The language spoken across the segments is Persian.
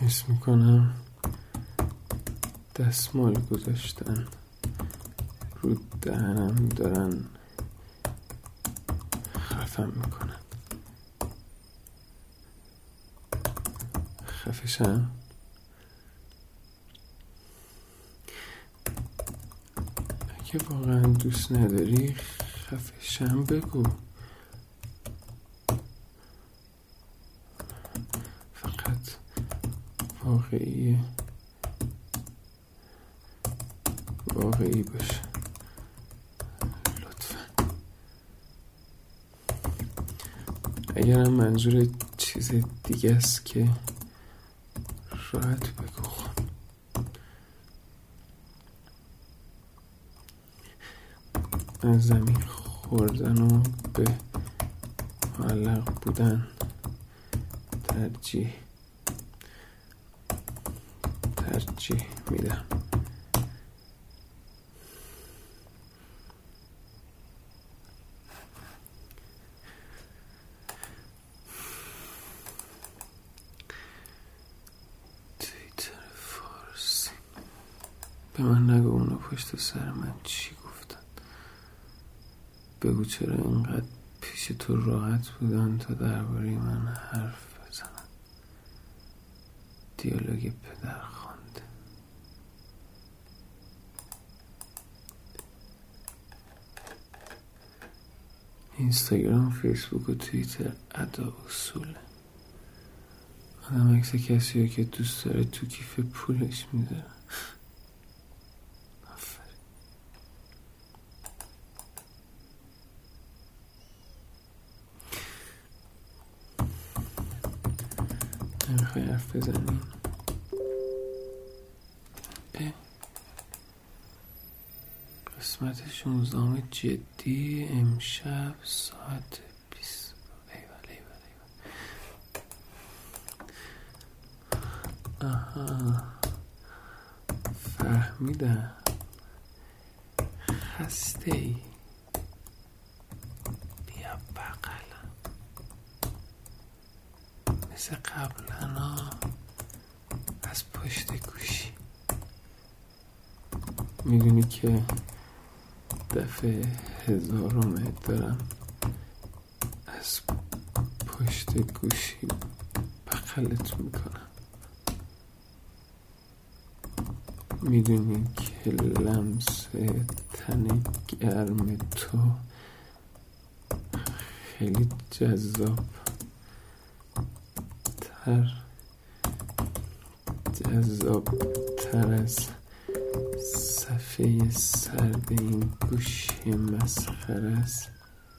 حس میکنم دستمال گذاشتن رو دهنم، دارن خفم میکنن. خفشم. اگه واقعا دوست نداری خفشم بگو. فقط واقعی باشه لطفا. اگرم منظور چیز دیگه است که راحت بگو. از زمین خوردن و به معلق بودن ترجیح میدم. توییتر فارسی. به من نگو اونو پشت سر من چی گفتن. بگو چرا اینقدر پیش تو راحت بودن تا درباره من حرف بزنن. دیالوگ پدر خوانده. اینستاگرام، فیسبوک و توییتر ادا اصوله. آدم عکس کسی رو که دوست داره تو کیف پولش میذاره. آفرین. نمیخوای حرف بزنیم؟ قسمت 16 جدی امشب ساعت 20. آها، فهمیدم. خسته ای؟ بیا بغلم مثل قبلا از پشت گوشی. میدونی که دفعه 1000 دارم از پشت گوشی بغلت میکنم. میدونی که لمس تن گرم تو خیلی جذاب تر از صفحه سرد این گوشی مسخره است.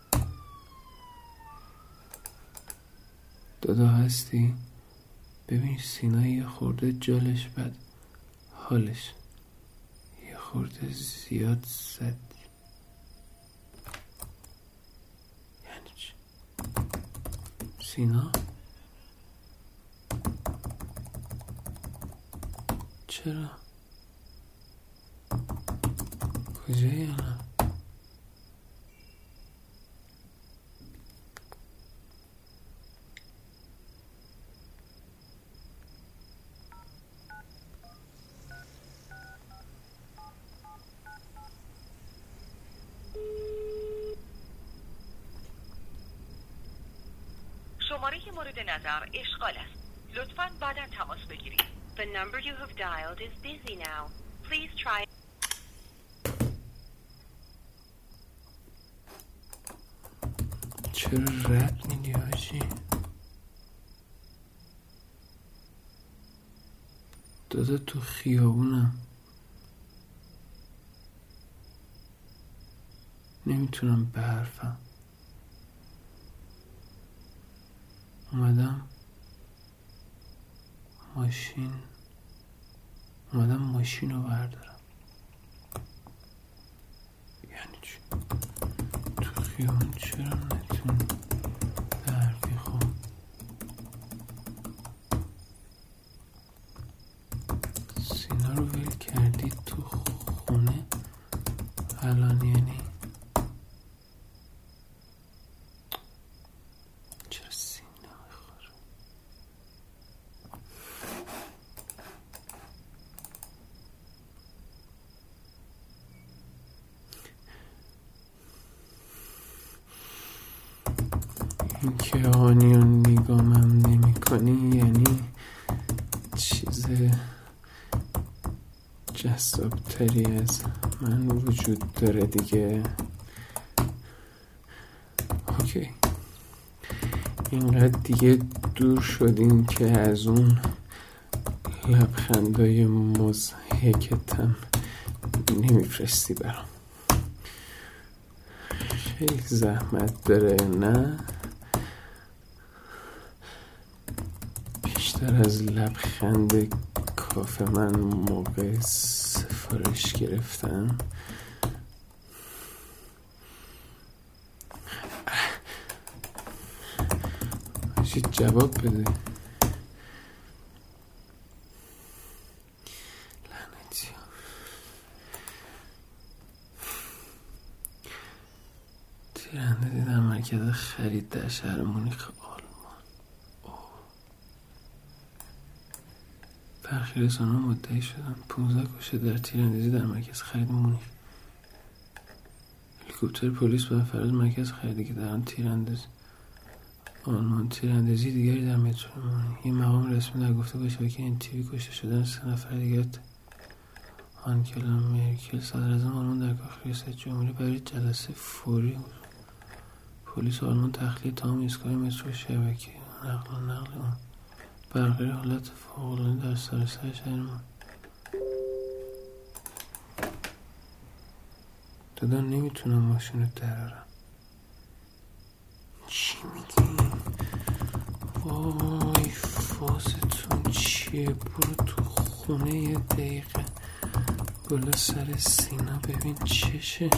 دادا هستی؟ ببین سینا یه خورده جالش بد، حالش یه خورده زیاد زد. یعنی چی؟ سینا؟ چرا؟ کجایی الان؟ شماره که مورد نظر اشغال است. لطفاً بعداً تماس بگیرید. The number you have dialed is busy now. Please try. چرا رد میدی حاجی؟ دادا تو خیابونم، نمیتونم بحرفم. اومدم ماشین رو بردارم. یعنی چی؟ تو خیابون چرا نتونی بحرفی؟ خب سینا رو ول کردی تو خونه الان؟ یعنی چرا سینا میخوره؟ این که آنیون نگامم نمی کنی یعنی چیز جذابتری از من وجود داره دیگه. اوکی، اینقدر دیگه دور شدیم که از اون لبخندای مضحکتم نمیفرستی برام. خیلی زحمت داره نه؟ بیشتر از لبخند کافه من موقع سفارش گرفتن. جواب بده. لعنتی تیراندازی در مرکز خرید در شهر مونیخ آلمان. برخی رسانه‌ها مدعی شدن 15 کشته در تیراندازی در مرکز خرید مونیخ. هلیکوپتر پلیس به فراز مرکز خریدی که در آن تیراندازی دیگری در مترو مونیخ. این مقام رسمی در گفتگو شبکه NTV کشته شدن 3 نفر دیگر. آنگلا مرکل صدراعظم آلمان در کاخ ریاست جمهوری برای جلسه فوری بود. پلیس آلمان تخلیه تمام ایستگاه مترو شبکه نقل آن برقراری حالت فوق‌العاده در سراسر شهر ما. دادا نمیتونم ماشین رو درارم. چی میگی؟ وای فازتون چیه؟ برو تو خونه یه دقیقه بالا سر سینا ببین چشه.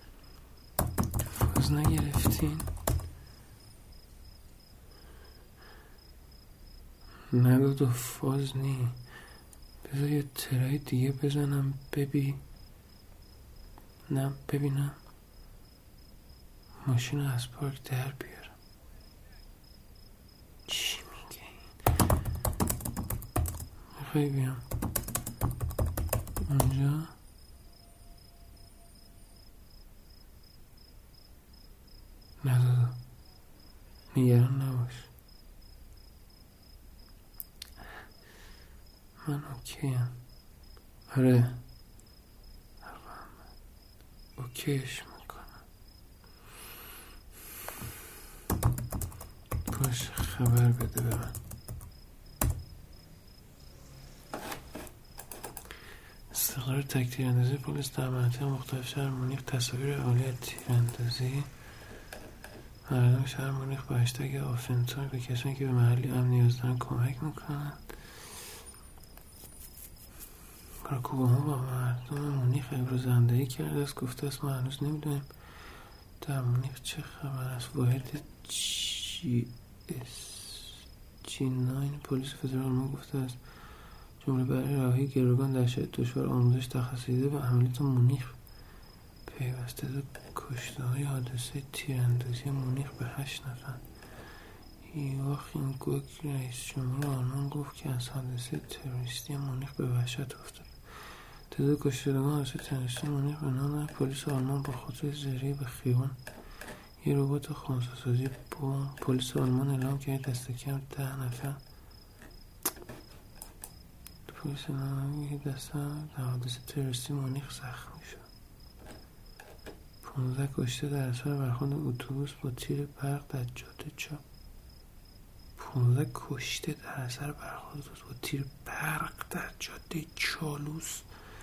فاز نگرفتین؟ نه دادا فاز نی. بذار یه ترای دیگه بزنم ببینم ماشین از پارک در بیارم. چی میگه این؟ میخوای بیام اونجا؟ نه دادا نگران نباش، من اوکیم. آره اوکیش میکنم. باش خبر بده به من. استقرار تک تیراندازی پلیس در مناطق مختلف شهر مونیخ. تصاویر عالی از تیراندازی مردم شهر مونیخ با هشتگ آفنتور به کسانی که به محلی امن نیاز دارن کمک میکنن. باراک اوباما با مردم مونیخ ابراز همدردی کرده است. گفته است ما هنوز نمیدونیم در مونیخ چه خبر است. واحد G9 پلیس فدرال آلمان گفته است جمله برای رهایی گروگان در شرایط دشوار آموزش تخصصی به عملیات مونیخ پیوسته. کشته‌های حادثه تیراندازی مونیخ به 8 نفر. یواخیم گوک رئیس جمهور آلمان گفت که از حادثه تروریستی مونیخ به وحشت افتاد. تعداد کشتگان حادثه تروریستی مونیخ به نام پلیس آلمان با خودروی زرهی به خیابان یه ربات خونساسازی بمب. پلیس آلمان اعلام کرد دست کم 10 نفر پلیس آلمان دست در حادثه تروریستی مونیخ زخمی شد. 15 کشته در اثر برخورد اتوبوس با تیر برق در جاده چاپ. 15 کشته در اثر برخورد با تیر برق در جاده چالوس.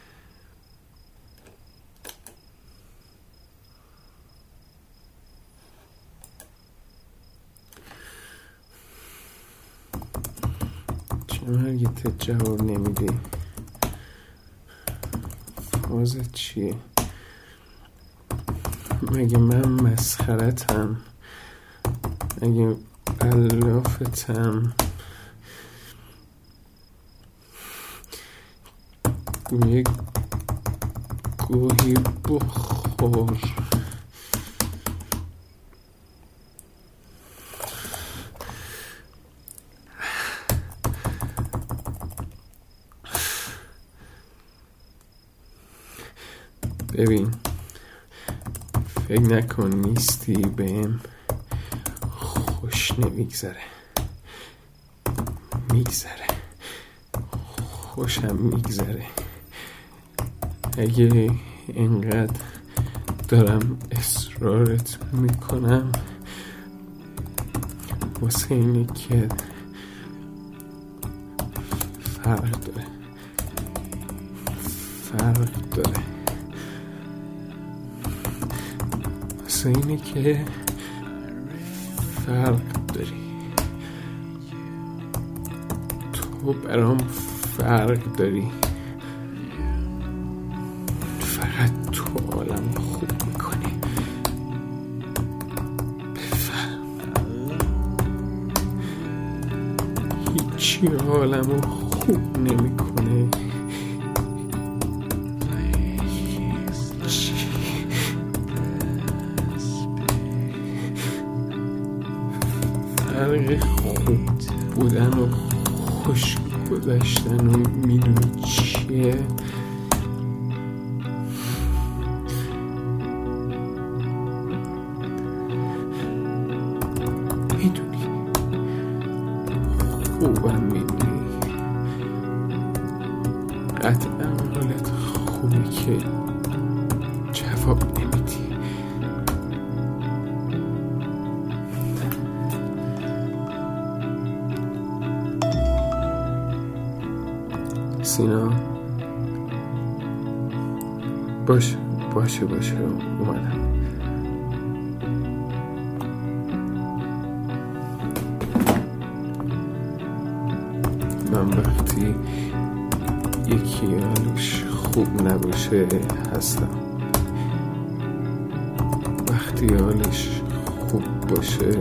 چرا هرگیت جواب نمیدی؟ فازت چیه؟ مگه من مسخرتم؟ مگه الافتم؟ یه گوهی بخور. ببین فکر نکن نیستی بهم خوش نمیگذره، خوشم میگذره. اگه اینقدر دارم اصرارت میکنم واسه اینه که فرق داره. واسه اینه که فرق داری. تو برام فرق داری. فقط تو عالم خوب میکنی. بفهم هیچی عالم خوب نمیکنه. فرق خوب بودن و خوش گذشتن و میدونی چیه؟ میدونی خوبم میدونی قطعا حالت خوبه که جواب نمیدی. سینا باشه اومدم. من وقتی یکی حالش خوب نباشه هستم، وقتی حالش خوب باشه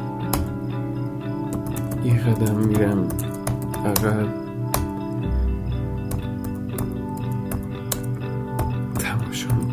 یه قدم میرم عقب، تماشا